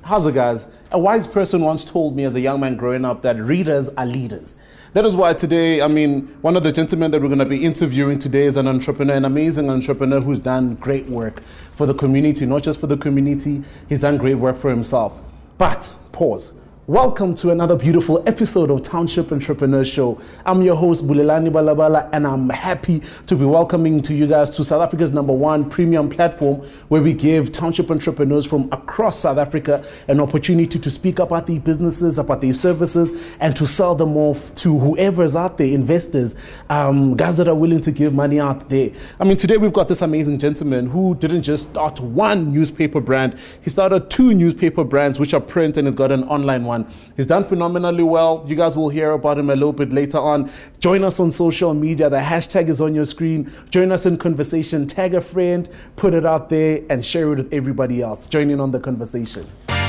How's it, guys? A wise person once told me as a young man growing up that readers are leaders. That is why today, one of the gentlemen that we're going to be interviewing today is an entrepreneur, an amazing entrepreneur who's done great work for the community. Not just for the community, he's done great work for himself. But, pause. Welcome to another beautiful episode of Township Entrepreneur Show. I'm your host, Bulelani Balabala, and I'm happy to be welcoming to you guys to South Africa's #1 premium platform where we give township entrepreneurs from across South Africa an opportunity to speak about their businesses, about their services, and to sell them off to whoever's out there, investors, guys that are willing to give money out there. Today we've got this amazing gentleman who didn't just start one newspaper brand, he started 2 newspaper brands, which are print, and has got an online one. He's done phenomenally well. You guys will hear about him a little bit later on. Join us on social media. The hashtag is on your screen. Join us in conversation. Tag a friend, put it out there, and share it with everybody else. Join in on the conversation.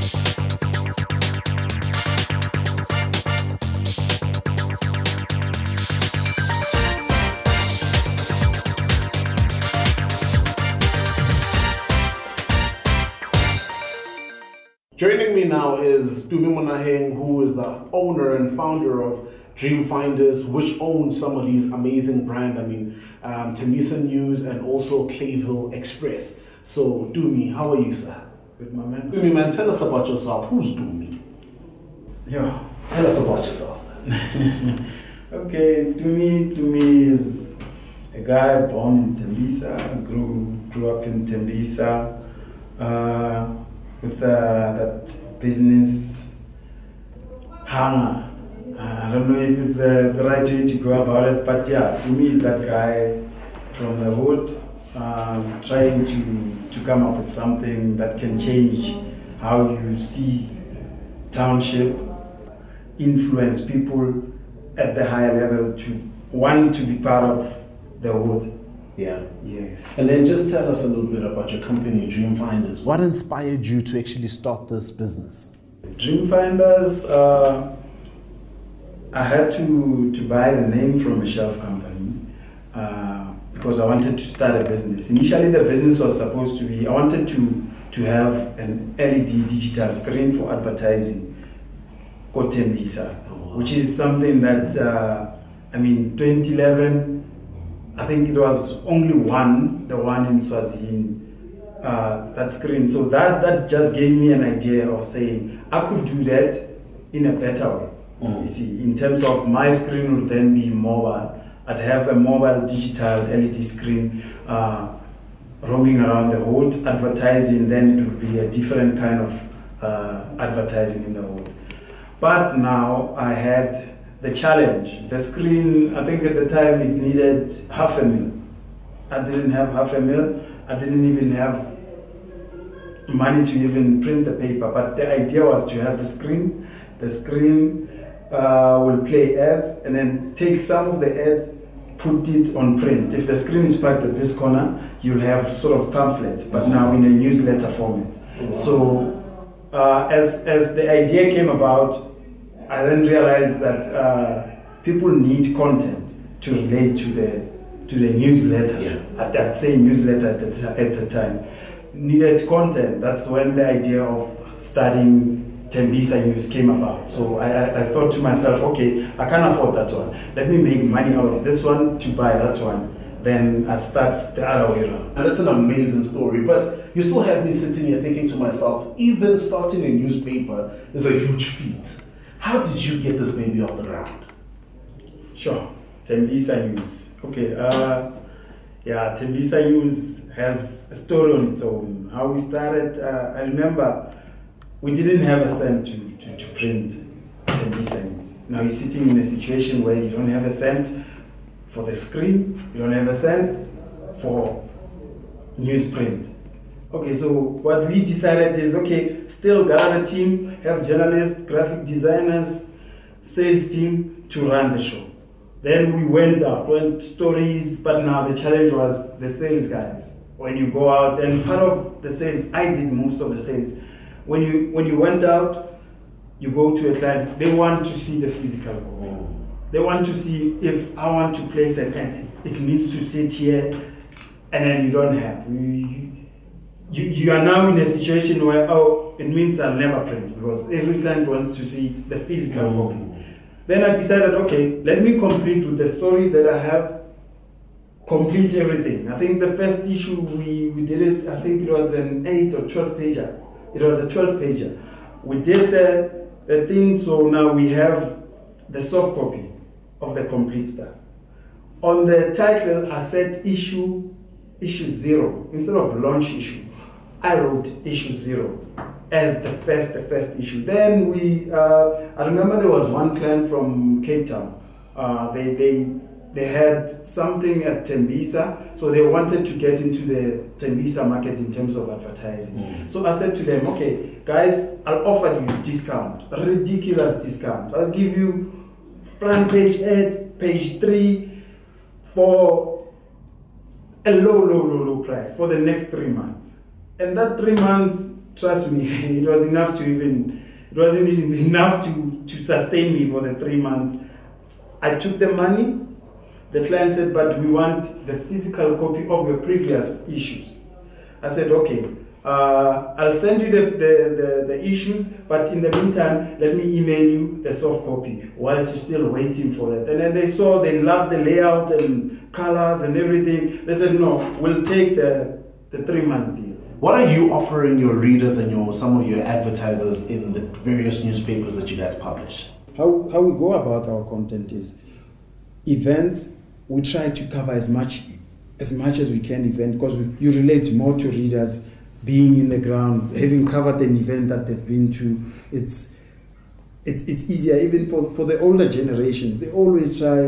Joining me now is Tumi Monaheng, who is the owner and founder of Dream Finders, which owns some of these amazing brands. Tembisa News and also Clayville Express. So, Tumi, how are you, sir? Good, my man. Tumi, man, tell us about yourself. Who's Tumi? Yeah. Tell us about yourself. Okay, Tumi is a guy born in Tembisa, grew up in Tembisa. With that business hunger. I don't know if it's the right way to go about it, but yeah, to me is that guy from the hood trying to come up with something that can change how you see township, influence people at the higher level to want to be part of the hood. Yeah. Yes. And then just tell us a little bit about your company, Dream Finders. What inspired you to actually start this business? Dream Finders, I had to buy the name from a shelf company because I wanted to start a business. Initially, the business was supposed to be, I wanted to have an LED digital screen for advertising called Tembisa, which is something that, 2011, I think it was only the one in Swaziland, that screen. So that just gave me an idea of saying I could do that in a better way. You see, in terms of my screen would then be mobile. I'd have a mobile digital LED screen roaming around the hood, advertising. Then it would be a different kind of advertising in the hood. But now I had the challenge. The screen, I think at the time it needed 500,000. I didn't have 500,000. I didn't even have money to even print the paper. But the idea was to have the screen. The screen will play ads and then take some of the ads, put it on print. If the screen is parked at this corner, you'll have sort of pamphlets, but now in a newsletter format. So as the idea came about, I then realized that people need content to relate to the newsletter. Yeah. I'd say newsletter at the time. Needed content. That's when the idea of starting Tembisa News came about. So I thought to myself, okay, I can't afford that one. Let me make money out of this one to buy that one. Then I start the other way around. And that's an amazing story. But you still have me sitting here thinking to myself, even starting a newspaper is a huge feat. How did you get this baby off the ground? Sure, Tembisa News. Okay, Tembisa News has a story on its own. How we started, I remember we didn't have a cent to print Tembisa News. Now you're sitting in a situation where you don't have a cent for the screen, you don't have a cent for newsprint. Okay, so what we decided is, okay, still gather a team, have journalists, graphic designers, sales team to run the show. Then we went stories, but now the challenge was the sales guys. When you go out, and part of the sales, I did most of the sales. When you went out, you go to a client, they want to see the physical copy. They want to see if I want to place an ad, it needs to sit here, and then you don't have. you are now in a situation where, oh, it means I'll never print because every client wants to see the physical copy. Then I decided, okay, let me complete with the stories that I have, complete everything. I think the first issue we did it, I think it was an 8 or 12 pager. It was a 12 pager. We did the thing, so now we have the soft copy of the complete stuff. On the title, I said issue 0 instead of launch issue. I wrote issue 0 as the first issue. Then I remember there was one client from Cape Town. They had something at Tembisa, so they wanted to get into the Tembisa market in terms of advertising. So I said to them, okay, guys, I'll offer you a discount, a ridiculous discount. I'll give you front page ad, page 3 for a low price for the next 3 months. And that 3 months, trust me, it wasn't even enough to sustain me for the 3 months. I took the money. The client said, but we want the physical copy of your previous issues. I said, okay, I'll send you the issues, but in the meantime, let me email you the soft copy whilst you're still waiting for it. And then they loved the layout and colors and everything. They said, no, we'll take the 3 months deal. What are you offering your readers and some of your advertisers in the various newspapers that you guys publish? How we go about our content is events. We try to cover as much as we can event because you relate more to readers being in the ground, having covered an event that they've been to. It's easier even for the older generations. They always try.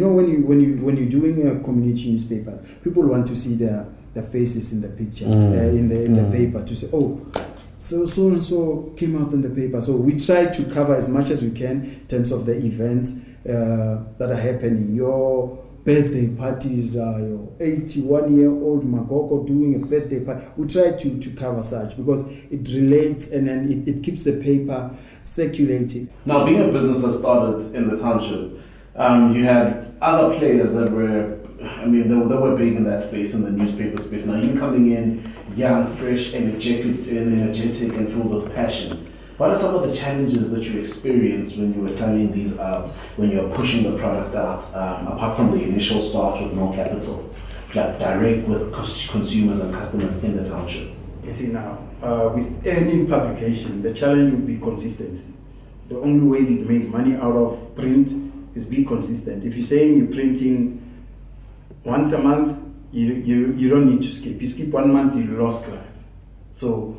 When you're doing a community newspaper, people want to see their faces in the picture in the paper to say, oh, so and so came out in the paper. So we try to cover as much as we can in terms of the events that are happening. Your birthday parties, your 81-year-old Magoko doing a birthday party. We try to cover such because it relates and then it keeps the paper circulating. Now, being a business that started in the township, you had other players that were, they were big in that space, in the newspaper space. Now, you coming in young, fresh, energetic and full of passion. What are some of the challenges that you experienced when you were selling these out, when you were pushing the product out, apart from the initial start with no capital, direct with consumers and customers in the township? You see now, with any publication, the challenge would be consistency. The only way you make money out of print is be consistent. If you're saying you're printing once a month, you don't need to skip. You skip 1 month, you lost clients. So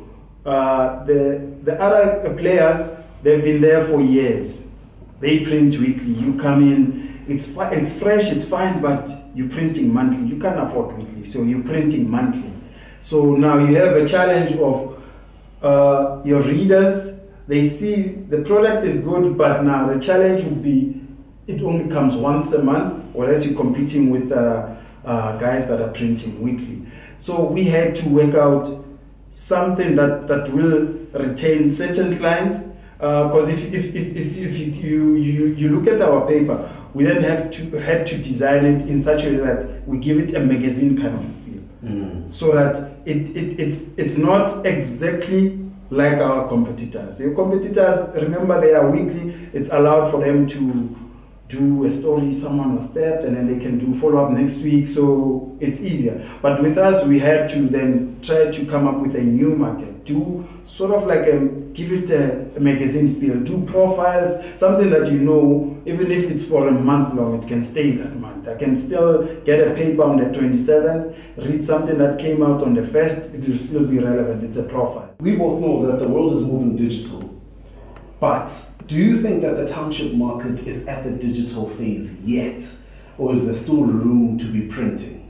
the other players, they've been there for years. They print weekly. You come in, it's fresh, it's fine, but you're printing monthly. You can't afford weekly, so you're printing monthly. So now you have a challenge of your readers. They see the product is good, but now the challenge would be it only comes once a month, whereas you're competing with guys that are printing weekly. So we had to work out something that will retain certain clients. Because if you look at our paper, we then had to design it in such a way that we give it a magazine kind of feel, so that it's not exactly like our competitors. Your competitors, remember, they are weekly. It's allowed for them to do a story, someone was stabbed, and then they can do follow-up next week, so it's easier. But with us, we had to then try to come up with a new market, do sort of like give it a magazine feel, do profiles, something that even if it's for a month long, it can stay that month. I can still get a paper on the 27th, read something that came out on the 1st, it will still be relevant, it's a profile. We both know that the world is moving digital, but do you think that the township market is at the digital phase yet, or is there still room to be printing?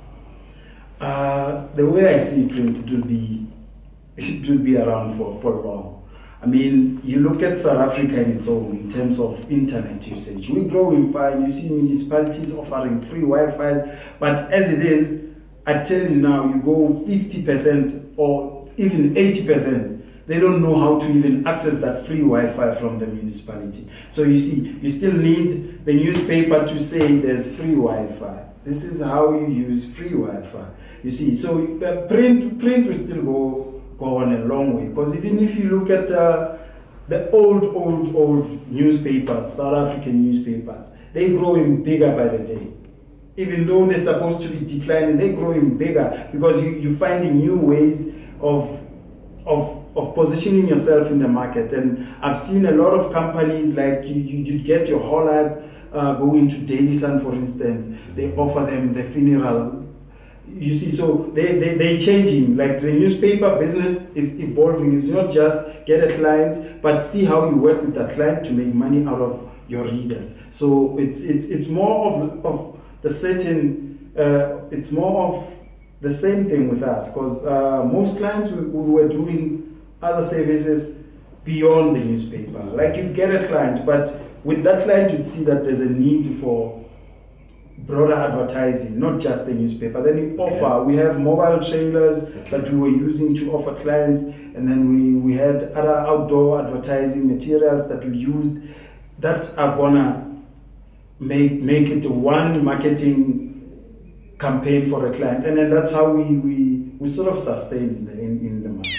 The way I see print, it will be around for long. I mean, you look at South Africa in its own, in terms of internet usage. We're growing fine. You see municipalities offering free Wi-Fi's, but as it is, I tell you now, you go 50% or even 80%. They don't know how to even access that free Wi-Fi from the municipality. So you see, you still need the newspaper to say there's free Wi-Fi. This is how you use free Wi-Fi. You see, so print will still go on a long way, because even if you look at the old newspapers, South African newspapers, they're growing bigger by the day. Even though they're supposed to be declining, they're growing bigger because you're finding new ways of positioning yourself in the market. And I've seen a lot of companies, like you get your Hollard, go into Daily Sun, for instance. They offer them the funeral. You see, so they're changing. Like the newspaper business is evolving. It's not just get a client, but see how you work with that client to make money out of your readers. So it's more of the certain. It's more of the same thing with us, because most clients we were doing other services beyond the newspaper. Like you get a client, but with that client you'd see that there's a need for broader advertising, not just the newspaper. Then you offer, we have mobile trailers that we were using to offer clients, and then we had other outdoor advertising materials that we used that are gonna make it one marketing campaign for a client, and then that's how we sort of sustain in the market.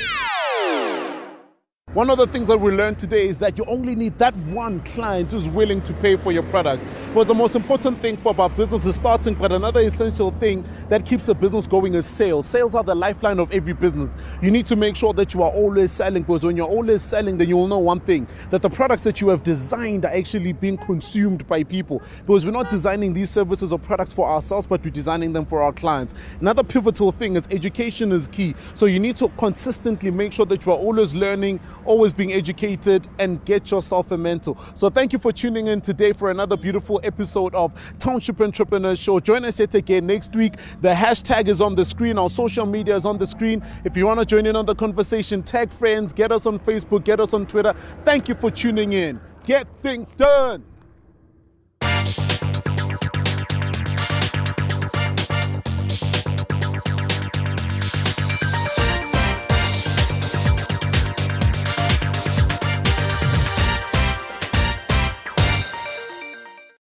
One of the things that we learned today is that you only need that one client who's willing to pay for your product. Because the most important thing for our business is starting, but another essential thing that keeps the business going is sales. Sales are the lifeline of every business. You need to make sure that you are always selling, because when you're always selling, then you will know one thing, that the products that you have designed are actually being consumed by people. Because we're not designing these services or products for ourselves, but we're designing them for our clients. Another pivotal thing is education is key. So you need to consistently make sure that you are always learning, always being educated, and get yourself a mentor. So thank you for tuning in today for another beautiful episode of Township Entrepreneur Show. Join us yet again next week. The hashtag is on the screen. Our social media is on the screen. If you want to join in on the conversation, tag friends, get us on Facebook, get us on Twitter. Thank you for tuning in. Get things done.